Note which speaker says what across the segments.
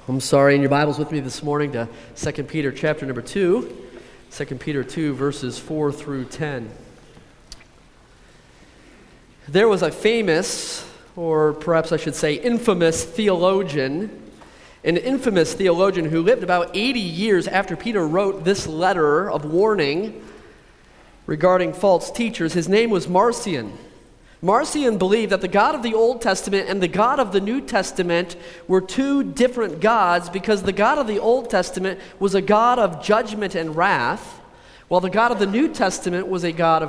Speaker 1: I'm sorry, in your Bibles with me this morning to 2 Peter chapter number 2. 2 Peter 2, verses 4 through 10. There was a famous, or perhaps I should say infamous theologian, an infamous theologian who lived about 80 years after Peter wrote this letter of warning regarding false teachers. His name was Marcion. Marcion believed that the God of the Old Testament and the God of the New Testament were two different gods because the God of the Old Testament was a God of judgment and wrath, while the God of the New Testament was a God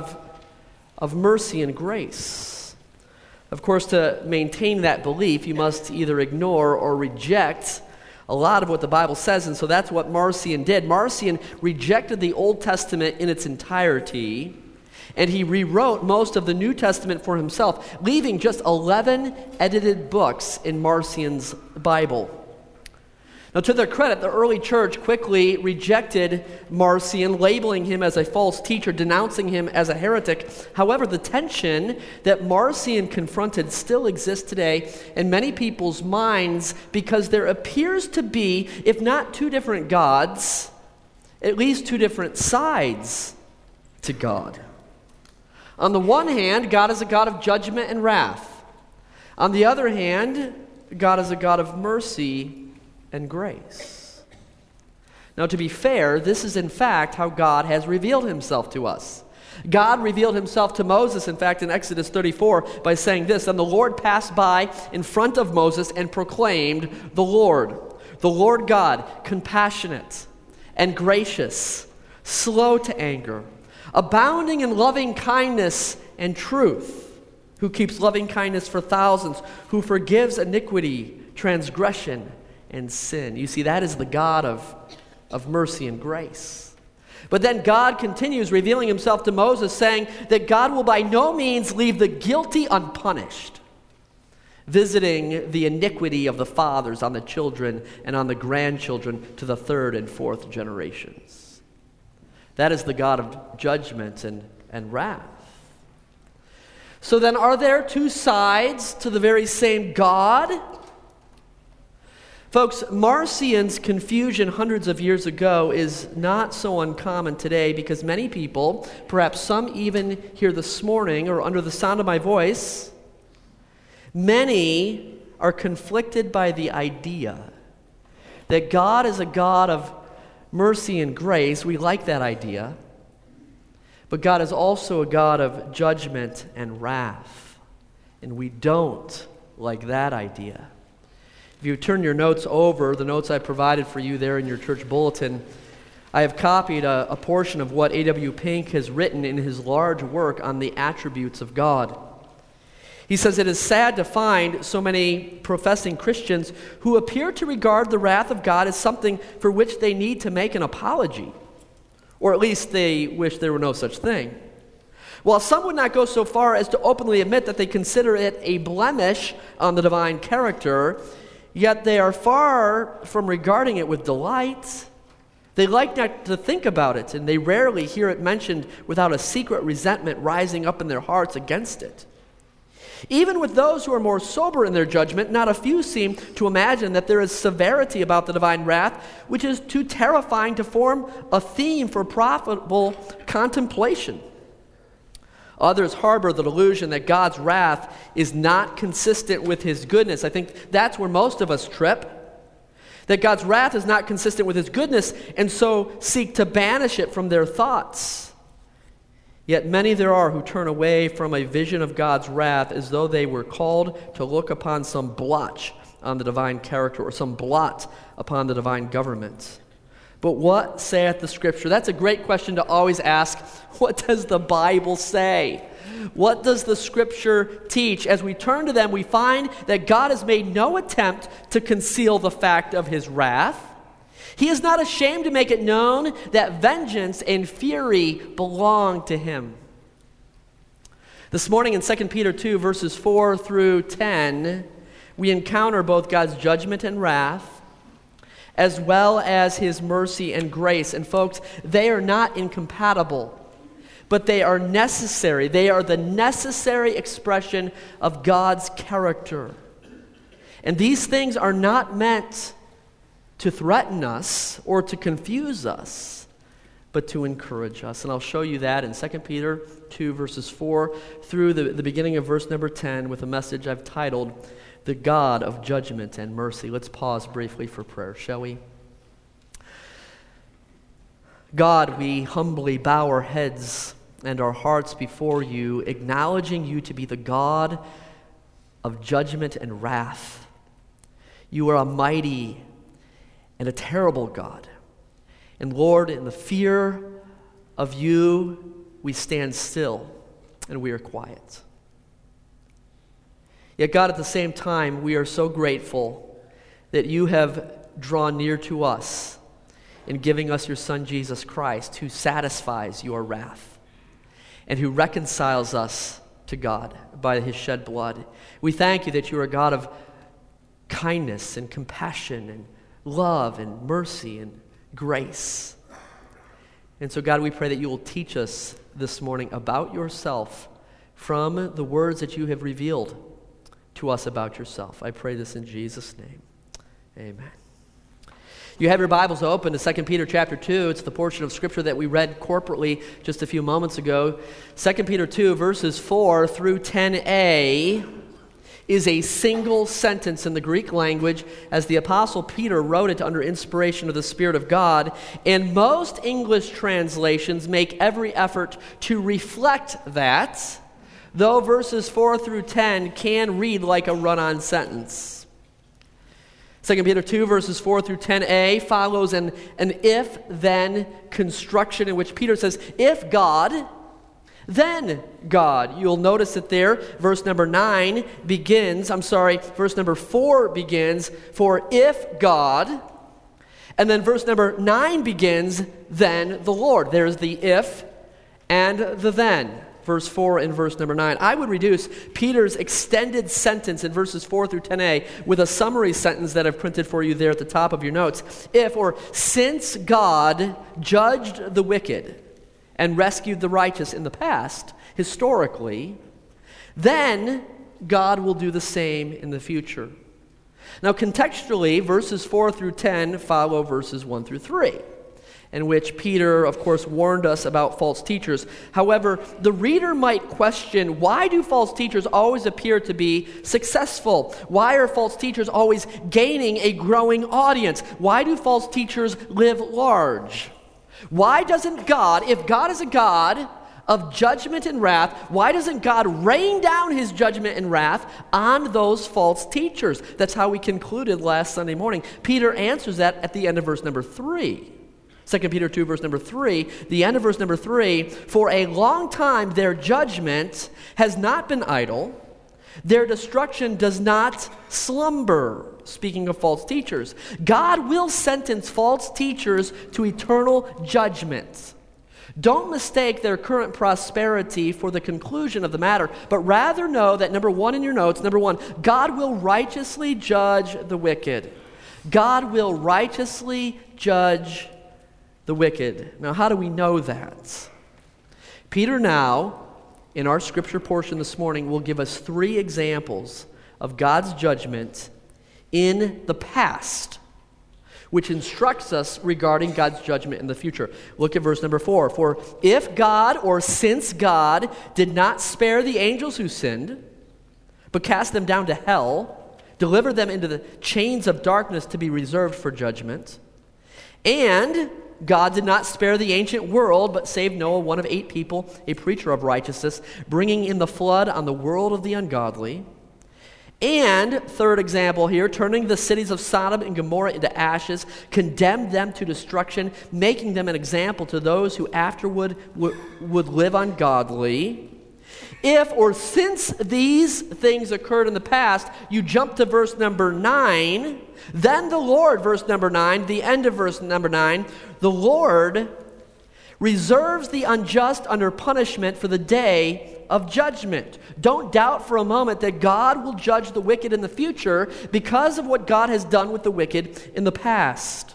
Speaker 1: of mercy and grace. Of course, to maintain that belief, you must either ignore or reject a lot of what the Bible says, and so that's what Marcion did. Marcion rejected the Old Testament in its entirety, and he rewrote most of the New Testament for himself, leaving just 11 edited books in Marcion's Bible. Now, to their credit, the early church quickly rejected Marcion, labeling him as a false teacher, denouncing him as a heretic. However, the tension that Marcion confronted still exists today in many people's minds because there appears to be, if not two different gods, at least two different sides to God. On the one hand, God is a God of judgment and wrath. On the other hand, God is a God of mercy and grace. Now, to be fair, this is in fact how God has revealed himself to us. God revealed himself to Moses, in fact, in Exodus 34, by saying this, "And the Lord passed by in front of Moses and proclaimed, the Lord God, compassionate and gracious, slow to anger, abounding in loving kindness and truth, who keeps loving kindness for thousands, who forgives iniquity, transgression, and sin." You see, that is the God of mercy and grace. But then God continues revealing himself to Moses, saying that God will by no means leave the guilty unpunished, visiting the iniquity of the fathers on the children and on the grandchildren to the third and fourth generations. That is the God of judgment and wrath. So then, are there two sides to the very same God? Folks, Marcion's confusion hundreds of years ago is not so uncommon today because many people, perhaps some even here this morning or under the sound of my voice, many are conflicted by the idea that God is a God of mercy and grace. We like that idea. But God is also a God of judgment and wrath. And we don't like that idea. If you turn your notes over, the notes I provided for you there in your church bulletin, I have copied a portion of what A.W. Pink has written in his large work on the attributes of God. He says, "It is sad to find so many professing Christians who appear to regard the wrath of God as something for which they need to make an apology, or at least they wish there were no such thing. While some would not go so far as to openly admit that they consider it a blemish on the divine character, yet they are far from regarding it with delight. They like not to think about it, and they rarely hear it mentioned without a secret resentment rising up in their hearts against it. Even with those who are more sober in their judgment, not a few seem to imagine that there is severity about the divine wrath, which is too terrifying to form a theme for profitable contemplation. Others harbor the delusion that God's wrath is not consistent with his goodness." I think that's where most of us trip. That God's wrath is not consistent with his goodness, and so seek to banish it from their thoughts. Yet many there are who turn away from a vision of God's wrath as though they were called to look upon some blotch on the divine character or some blot upon the divine government. But what saith the Scripture? That's a great question to always ask. What does the Bible say? What does the Scripture teach? As we turn to them, we find that God has made no attempt to conceal the fact of his wrath. He is not ashamed to make it known that vengeance and fury belong to him. This morning in 2 Peter 2, verses 4 through 10, we encounter both God's judgment and wrath, as well as his mercy and grace. And folks, they are not incompatible, but they are necessary. They are the necessary expression of God's character. And these things are not meant to threaten us or to confuse us, but to encourage us. And I'll show you that in 2 Peter 2, verses 4 through the beginning of verse number 10 with a message I've titled, The God of Judgment and Mercy. Let's pause briefly for prayer, shall we? God, we humbly bow our heads and our hearts before you, acknowledging you to be the God of judgment and wrath. You are a mighty and a terrible God. And Lord, in the fear of you, we stand still and we are quiet. Yet God, at the same time, we are so grateful that you have drawn near to us in giving us your Son, Jesus Christ, who satisfies your wrath and who reconciles us to God by his shed blood. We thank you that you are a God of kindness and compassion and love and mercy and grace. And so, God, we pray that you will teach us this morning about yourself from the words that you have revealed to us about yourself. I pray this in Jesus' name. Amen. You have your Bibles open to 2 Peter chapter 2. It's the portion of Scripture that we read corporately just a few moments ago. 2 Peter 2, verses 4 through 10a is a single sentence in the Greek language as the Apostle Peter wrote it under inspiration of the Spirit of God. And most English translations make every effort to reflect that, though verses 4 through 10 can read like a run-on sentence. 2 Peter 2, verses 4 through 10a follows an if-then construction in which Peter says, if God, then God. You'll notice that there, verse number 4 begins, for if God, and then verse number 9 begins, then the Lord. There's the if and the then. Verse 4 and verse number 9. I would reduce Peter's extended sentence in verses 4 through 10a with a summary sentence that I've printed for you there at the top of your notes. If, or since God judged the wicked and rescued the righteous in the past, historically, then God will do the same in the future. Now, contextually, verses 4 through 10 follow verses 1 through 3. In which Peter, of course, warned us about false teachers. However, the reader might question, why do false teachers always appear to be successful? Why are false teachers always gaining a growing audience? Why do false teachers live large? Why doesn't God, if God is a God of judgment and wrath, why doesn't God rain down his judgment and wrath on those false teachers? That's how we concluded last Sunday morning. Peter answers that at the end of verse number 3. 2 Peter 2, verse number 3, the end of verse number 3, for a long time their judgment has not been idle, their destruction does not slumber. Speaking of false teachers, God will sentence false teachers to eternal judgment. Don't mistake their current prosperity for the conclusion of the matter, but rather know that, number 1 in your notes, number 1, God will righteously judge the wicked. God will righteously judge the wicked. Now, how do we know that? Peter now, in our scripture portion this morning, will give us 3 examples of God's judgment in the past, which instructs us regarding God's judgment in the future. Look at verse number 4. For if God, or since God, did not spare the angels who sinned, but cast them down to hell, delivered them into the chains of darkness to be reserved for judgment, and God did not spare the ancient world, but saved Noah, one of 8 people, a preacher of righteousness, bringing in the flood on the world of the ungodly. And, third example here, turning the cities of Sodom and Gomorrah into ashes, condemned them to destruction, making them an example to those who afterward would live ungodly. If, or since these things occurred in the past, you jump to verse number 9, then the Lord, verse number 9, the end of verse number 9, the Lord reserves the unjust under punishment for the day of judgment. Don't doubt for a moment that God will judge the wicked in the future because of what God has done with the wicked in the past.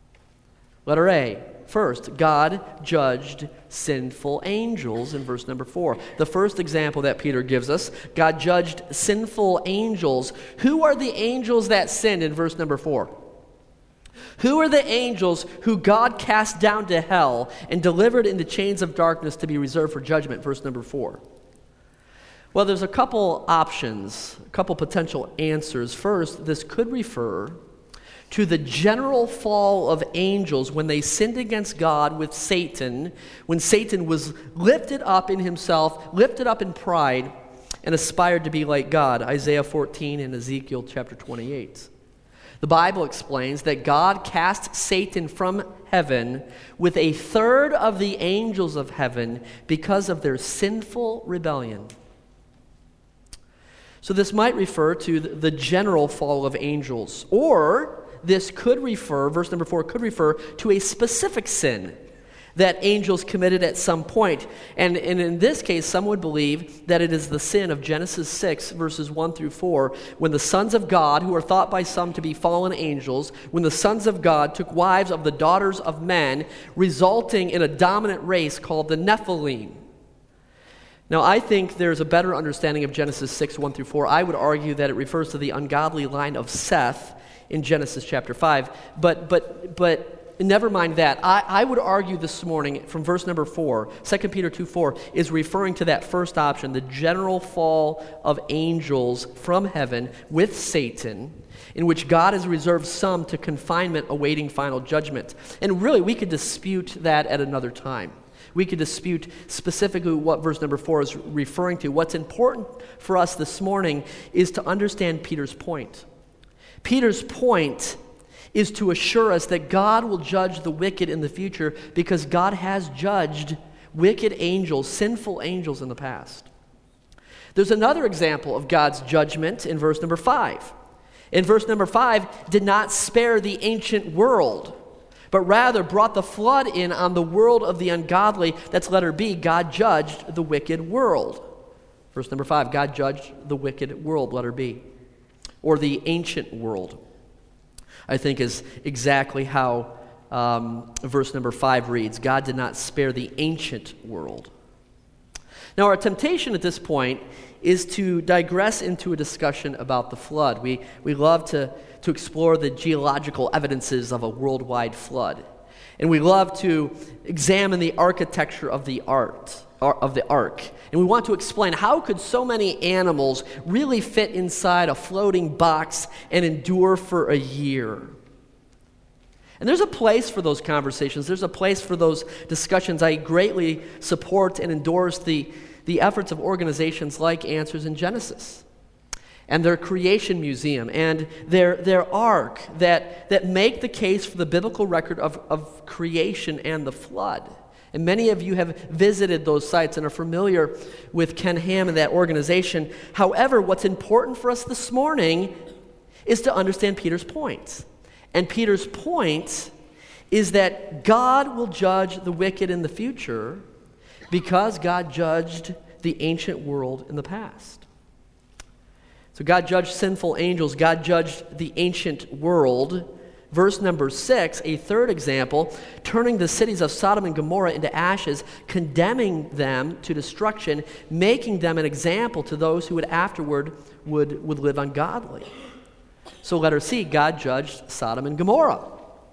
Speaker 1: Letter A. First, God judged sinful angels in verse number 4. The first example that Peter gives us, God judged sinful angels. Who are the angels that sinned in verse number 4? Who are the angels who God cast down to hell and delivered into chains of darkness to be reserved for judgment? Verse number 4. Well, there's a couple options, a couple potential answers. First, this could refer to the general fall of angels when they sinned against God with Satan, when Satan was lifted up in himself, lifted up in pride, and aspired to be like God. Isaiah 14 and Ezekiel chapter 28. The Bible explains that God cast Satan from heaven with a third of the angels of heaven because of their sinful rebellion. So this might refer to the general fall of angels, or this could refer, verse number 4, could refer to a specific sin that angels committed at some point. And in this case, some would believe that it is the sin of Genesis 6, verses 1 through 4, when the sons of God, who are thought by some to be fallen angels, when the sons of God took wives of the daughters of men, resulting in a dominant race called the Nephilim. Now, I think there's a better understanding of Genesis 6, 1 through 4. I would argue that it refers to the ungodly line of Seth in Genesis chapter 5. But never mind that. I would argue this morning from verse number 4, 2 Peter 2:4, is referring to that first option, the general fall of angels from heaven with Satan, in which God has reserved some to confinement awaiting final judgment. And really, we could dispute that at another time. We could dispute specifically what verse number 4 is referring to. What's important for us this morning is to understand Peter's point. Peter's point is to assure us that God will judge the wicked in the future because God has judged wicked angels, sinful angels in the past. There's another example of God's judgment in verse number 5. In verse number 5, did not spare the ancient world, but rather brought the flood in on the world of the ungodly. That's letter B. God judged the wicked world. Verse number 5, God judged the wicked world, letter B. Or the ancient world, I think is exactly how verse number 5 reads. God did not spare the ancient world. Now, our temptation at this point is to digress into a discussion about the flood. We love to explore the geological evidences of a worldwide flood. And we love to examine the architecture of the ark. And we want to explain, how could so many animals really fit inside a floating box and endure for a year? And there's a place for those conversations. There's a place for those discussions. I greatly support and endorse the efforts of organizations like Answers in Genesis and their creation museum and their ark that make the case for the biblical record of creation and the flood. And many of you have visited those sites and are familiar with Ken Ham and that organization. However, what's important for us this morning is to understand Peter's point. And Peter's point is that God will judge the wicked in the future because God judged the ancient world in the past. So God judged sinful angels. God judged the ancient world. Verse number 6, a third example, turning the cities of Sodom and Gomorrah into ashes, condemning them to destruction, making them an example to those who would afterward would live ungodly. So letter C, God judged Sodom and Gomorrah.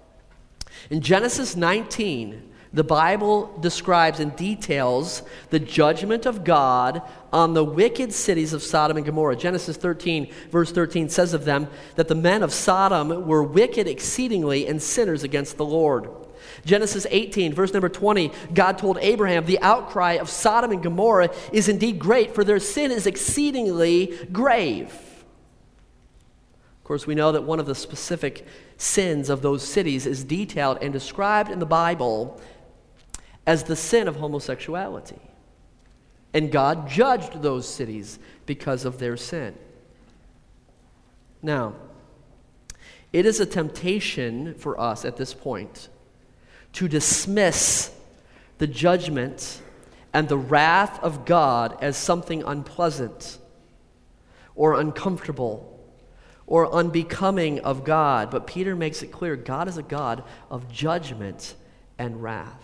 Speaker 1: In Genesis 19, the Bible describes and details the judgment of God on the wicked cities of Sodom and Gomorrah. Genesis 13, verse 13 says of them that the men of Sodom were wicked exceedingly and sinners against the Lord. Genesis 18, verse number 20, God told Abraham, the outcry of Sodom and Gomorrah is indeed great, for their sin is exceedingly grave. Of course, we know that one of the specific sins of those cities is detailed and described in the Bible as the sin of homosexuality. And God judged those cities because of their sin. Now, it is a temptation for us at this point to dismiss the judgment and the wrath of God as something unpleasant or uncomfortable or unbecoming of God. But Peter makes it clear God is a God of judgment and wrath.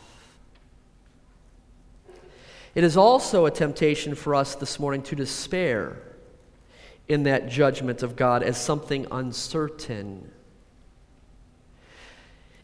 Speaker 1: It is also a temptation for us this morning to despair in that judgment of God as something uncertain.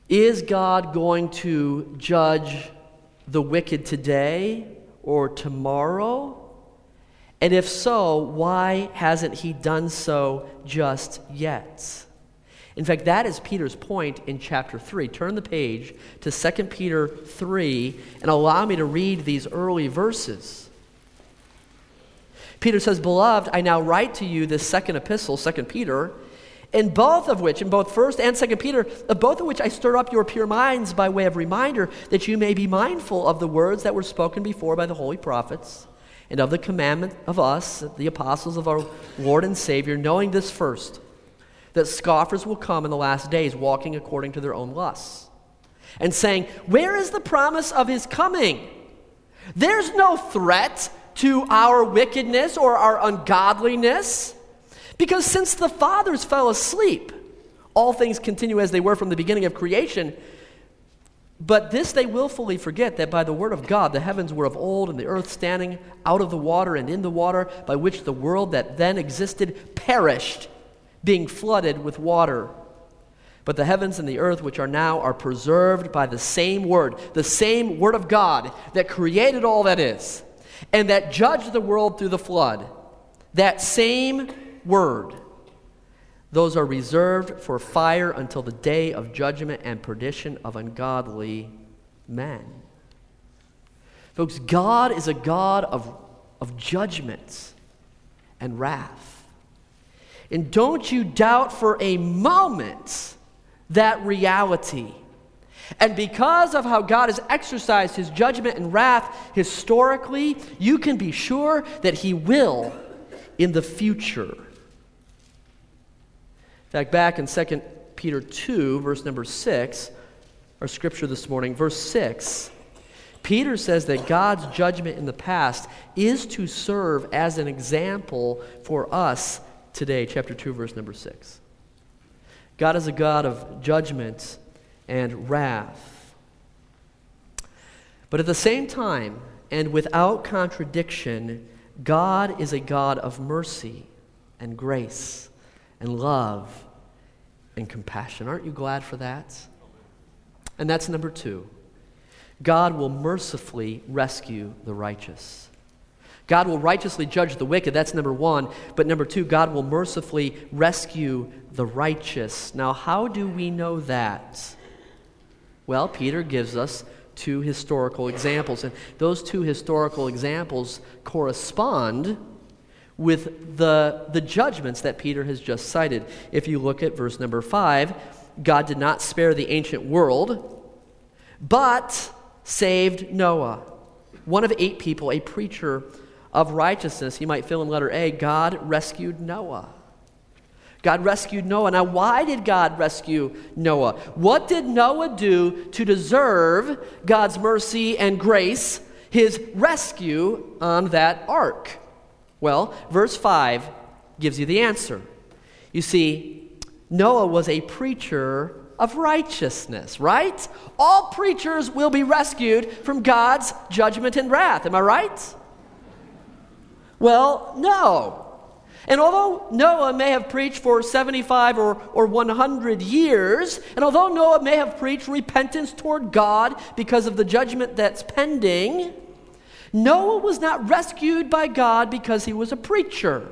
Speaker 1: Is God going to judge the wicked today or tomorrow? And if so, why hasn't he done so just yet? In fact, that is Peter's point in chapter 3. Turn the page to 2 Peter 3 and allow me to read these early verses. Peter says, "Beloved, I now write to you this second epistle," 2 Peter, in both 1st and 2 Peter, both of which I stir up your pure minds by way of reminder, that you may be mindful of the words that were spoken before by the holy prophets, and of the commandment of us, the apostles of our Lord and Savior, knowing this first, that scoffers will come in the last days, walking according to their own lusts, and saying, where is the promise of his coming? There's no threat to our wickedness or our ungodliness, because since the fathers fell asleep, all things continue as they were from the beginning of creation. But this they willfully forget, that by the word of God the heavens were of old, and the earth standing out of the water and in the water, by which the world that then existed perished, being flooded with water. But the heavens and the earth which are now are preserved by the same word of God that created all that is, and that judged the world through the flood. That same word. Those are reserved for fire until the day of judgment and perdition of ungodly men. Folks, God is a God of judgment and wrath. And don't you doubt for a moment that reality. And because of how God has exercised his judgment and wrath historically, you can be sure that he will in the future. In fact, back in 2 Peter 2, verse number 6, our scripture this morning, verse 6, Peter says that God's judgment in the past is to serve as an example for us today. Chapter 2, verse number 6. God is a God of judgment and wrath. But at the same time, and without contradiction, God is a God of mercy and grace and love and compassion. Aren't you glad for that? And that's number 2. God will mercifully rescue the righteous. God will righteously judge the wicked. That's number 1. But number 2, God will mercifully rescue the righteous. Now, how do we know that? Well, Peter gives us 2 historical examples. And those 2 historical examples correspond with the judgments that Peter has just cited. If you look at verse number 5, God did not spare the ancient world, but saved Noah, one of 8 people, a preacher of righteousness. You might fill in letter A. God rescued Noah. God rescued Noah. Now, why did God rescue Noah? What did Noah do to deserve God's mercy and grace, his rescue on that ark? Well, verse 5 gives you the answer. You see, Noah was a preacher of righteousness, right? All preachers will be rescued from God's judgment and wrath. Am I right? Well, no. And although Noah may have preached for 75 or 100 years, and although Noah may have preached repentance toward God because of the judgment that's pending, Noah was not rescued by God because he was a preacher.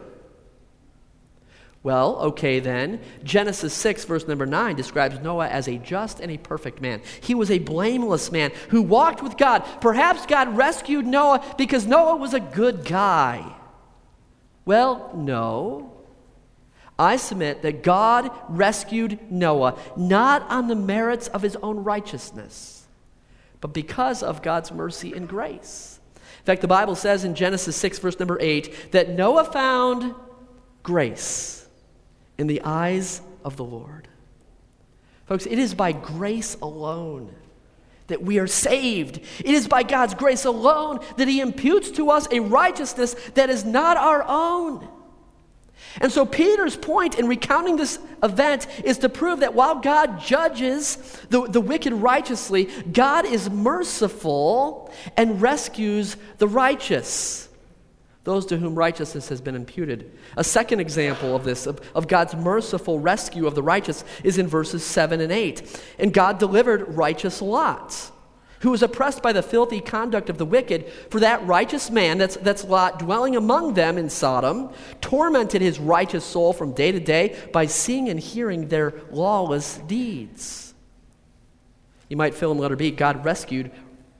Speaker 1: Well, okay then, Genesis 6, verse number 9 describes Noah as a just and a perfect man. He was a blameless man who walked with God. Perhaps God rescued Noah because Noah was a good guy. Well, no. I submit that God rescued Noah not on the merits of his own righteousness, but because of God's mercy and grace. In fact, the Bible says in Genesis 6, verse number 8, that Noah found grace in the eyes of the Lord. Folks, it is by grace alone that we are saved. It is by God's grace alone that he imputes to us a righteousness that is not our own. And so Peter's point in recounting this event is to prove that while God judges the wicked righteously, God is merciful and rescues the righteous. those to whom righteousness has been imputed. A second example of this, of God's merciful rescue of the righteous, is in verses 7 and 8. And God delivered righteous Lot, who was oppressed by the filthy conduct of the wicked, for that righteous man, that's Lot, dwelling among them in Sodom, tormented his righteous soul from day to day by seeing and hearing their lawless deeds. You might fill in letter B, God rescued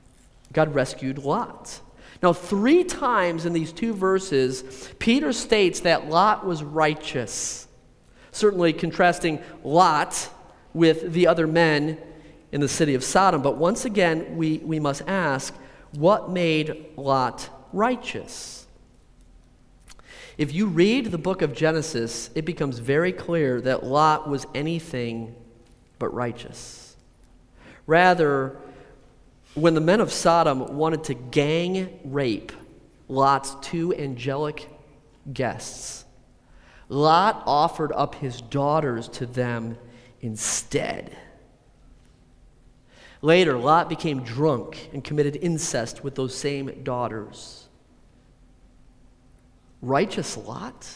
Speaker 1: Lot. Now, 3 times in these 2 verses, Peter states that Lot was righteous, certainly contrasting Lot with the other men in the city of Sodom. But once again, we must ask, what made Lot righteous? If you read the book of Genesis, it becomes very clear that Lot was anything but righteous. Rather, when the men of Sodom wanted to gang rape Lot's 2 angelic guests, Lot offered up his daughters to them instead. Later, Lot became drunk and committed incest with those same daughters. Righteous Lot?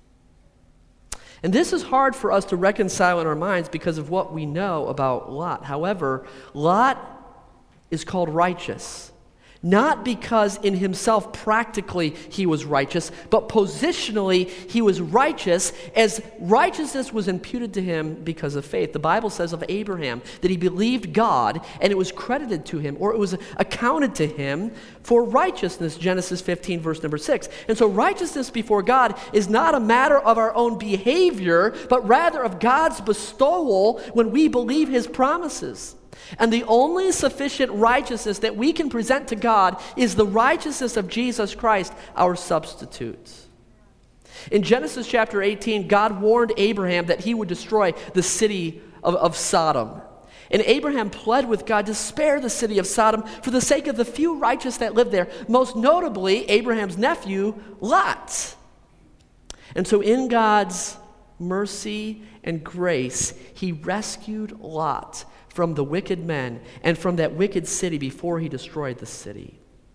Speaker 1: And this is hard for us to reconcile in our minds because of what we know about Lot. However, Lot is called righteous, not because in himself practically he was righteous, but positionally he was righteous as righteousness was imputed to him because of faith. The Bible says of Abraham that he believed God and it was credited to him, or it was accounted to him for righteousness, Genesis 15 verse number 6. And so righteousness before God is not a matter of our own behavior, but rather of God's bestowal when we believe his promises. And the only sufficient righteousness that we can present to God is the righteousness of Jesus Christ, our substitute. In Genesis chapter 18, God warned Abraham that he would destroy the city of Sodom. And Abraham pled with God to spare the city of Sodom for the sake of the few righteous that lived there, most notably Abraham's nephew, Lot. And so in God's mercy and grace, he rescued Lot from the wicked men and from that wicked city before he destroyed the city.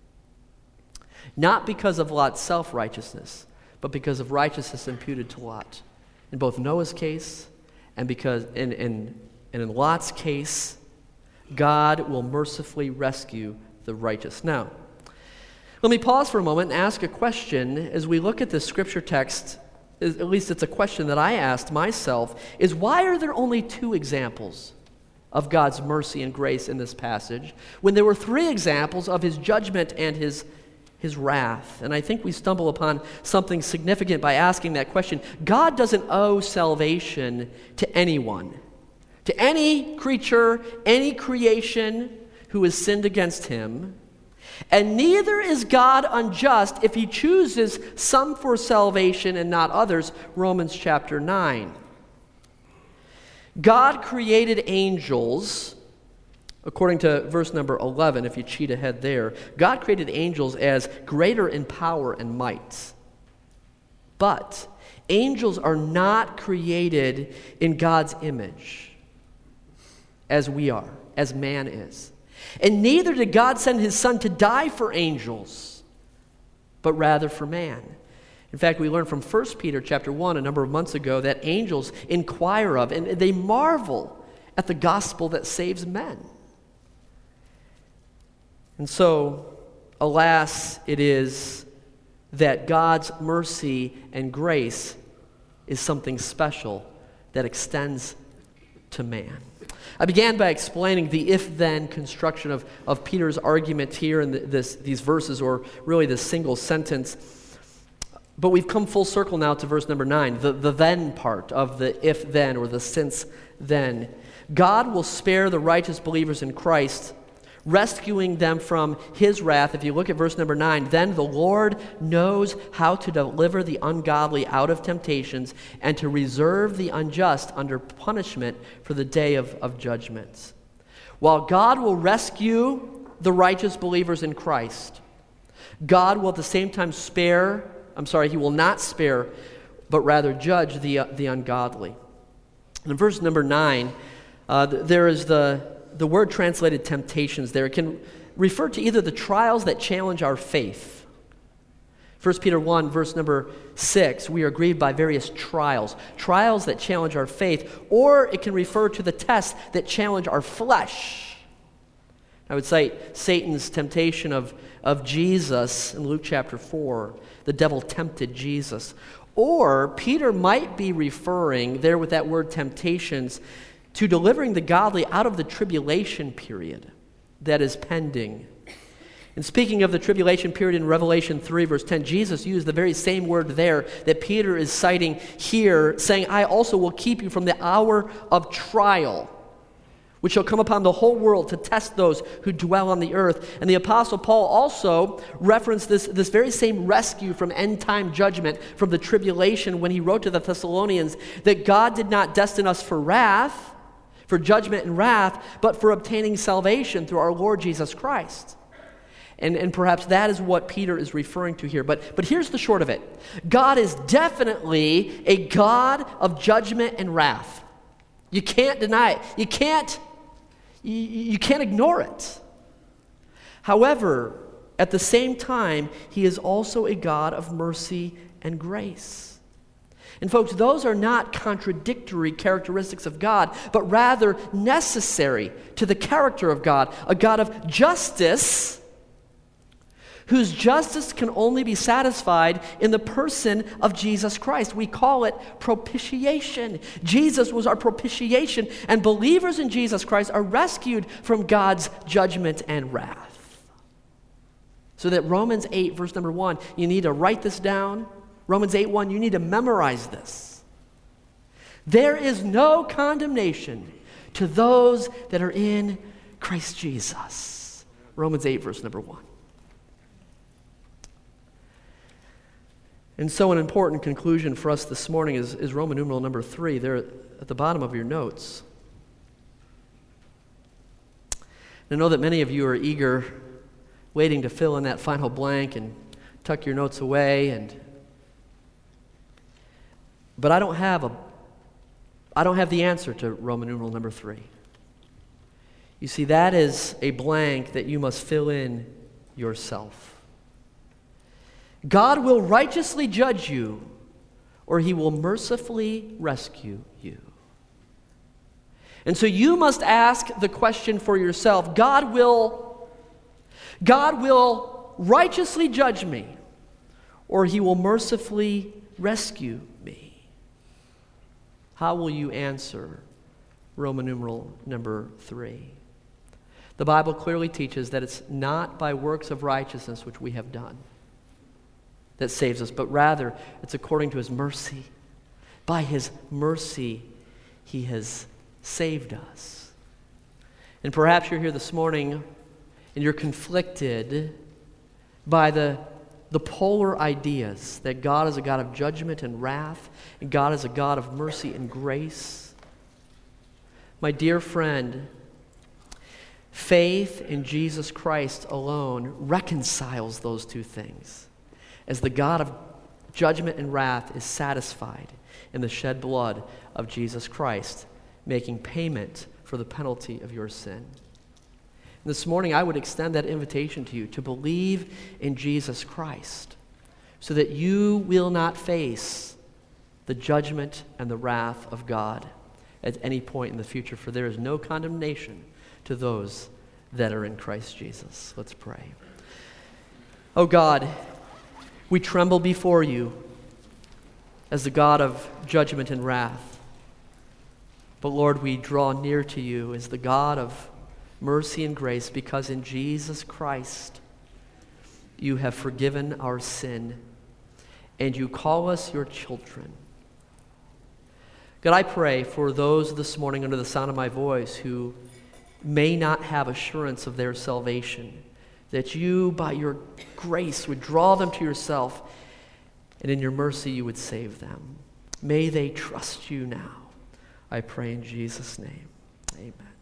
Speaker 1: Not because of Lot's self-righteousness, but because of righteousness imputed to Lot. In both Noah's case and in Lot's case, God will mercifully rescue the righteous. Now, let me pause for a moment and ask a question as we look at this scripture text. At least it's a question that I asked myself, is why are there only 2 examples of God's mercy and grace in this passage when there were 3 examples of his judgment and his wrath? And I think we stumble upon something significant by asking that question. God doesn't owe salvation to anyone, to any creature, any creation who has sinned against him. And neither is God unjust if he chooses some for salvation and not others, Romans chapter 9. God created angels, according to verse number 11, if you cheat ahead there. God created angels as greater in power and might. But angels are not created in God's image, as we are, as man is. And neither did God send his Son to die for angels, but rather for man. In fact, we learned from 1 Peter chapter 1 a number of months ago that angels inquire of and they marvel at the gospel that saves men. And so, alas, it is that God's mercy and grace is something special that extends to man. I began by explaining the if-then construction of Peter's argument here in these verses, or really this single sentence. But we've come full circle now to verse number 9, the then part of the if-then, or the since-then. God will spare the righteous believers in Christ, rescuing them from his wrath. If you look at verse number 9, then the Lord knows how to deliver the ungodly out of temptations and to reserve the unjust under punishment for the day of judgment. While God will rescue the righteous believers in Christ, God will at the same time he will not spare, but rather judge the ungodly. In verse number 9, there is the word translated temptations there. It can refer to either the trials that challenge our faith, 1 Peter 1, verse number 6, we are grieved by various trials that challenge our faith, or it can refer to the tests that challenge our flesh. I would cite Satan's temptation of Jesus in Luke chapter 4. The devil tempted Jesus. Or Peter might be referring there with that word temptations to delivering the godly out of the tribulation period that is pending. And speaking of the tribulation period in Revelation 3, verse 10, Jesus used the very same word there that Peter is citing here, saying, I also will keep you from the hour of trial, which shall come upon the whole world to test those who dwell on the earth. And the Apostle Paul also referenced this very same rescue from end-time judgment, from the tribulation, when he wrote to the Thessalonians that God did not destine us for wrath, for judgment and wrath, but for obtaining salvation through our Lord Jesus Christ. And perhaps that is what Peter is referring to here. But here's the short of it. God is definitely a God of judgment and wrath. You can't deny it. You can't ignore it. However, at the same time, he is also a God of mercy and grace. And folks, those are not contradictory characteristics of God, but rather necessary to the character of God, a God of justice, whose justice can only be satisfied in the person of Jesus Christ. We call it propitiation. Jesus was our propitiation, and believers in Jesus Christ are rescued from God's judgment and wrath. So that Romans 8, verse number 1, you need to write this down. Romans 8:1, you need to memorize this. There is no condemnation to those that are in Christ Jesus. Romans 8, verse number 1. And so an important conclusion for us this morning is Roman numeral number 3, there at the bottom of your notes. And I know that many of you are eager, waiting to fill in that final blank and tuck your notes away. But I don't have the answer to Roman numeral number 3. You see, that is a blank that you must fill in yourself. God will righteously judge you, or he will mercifully rescue you. And so you must ask the question for yourself, God will righteously judge me, or he will mercifully rescue me. How will you answer Roman numeral number 3? The Bible clearly teaches that it's not by works of righteousness which we have done that saves us, but rather it's according to his mercy. By his mercy, he has saved us. And perhaps you're here this morning and you're conflicted by the polar ideas that God is a God of judgment and wrath, and God is a God of mercy and grace. My dear friend, faith in Jesus Christ alone reconciles those two things, as the God of judgment and wrath is satisfied in the shed blood of Jesus Christ, making payment for the penalty of your sin. And this morning, I would extend that invitation to you to believe in Jesus Christ so that you will not face the judgment and the wrath of God at any point in the future, for there is no condemnation to those that are in Christ Jesus. Let's pray. Oh God, we tremble before you as the God of judgment and wrath. But Lord, we draw near to you as the God of mercy and grace, because in Jesus Christ you have forgiven our sin and you call us your children. God, I pray for those this morning under the sound of my voice who may not have assurance of their salvation, that you, by your grace, would draw them to yourself, and in your mercy you would save them. May they trust you now. I pray in Jesus' name. Amen.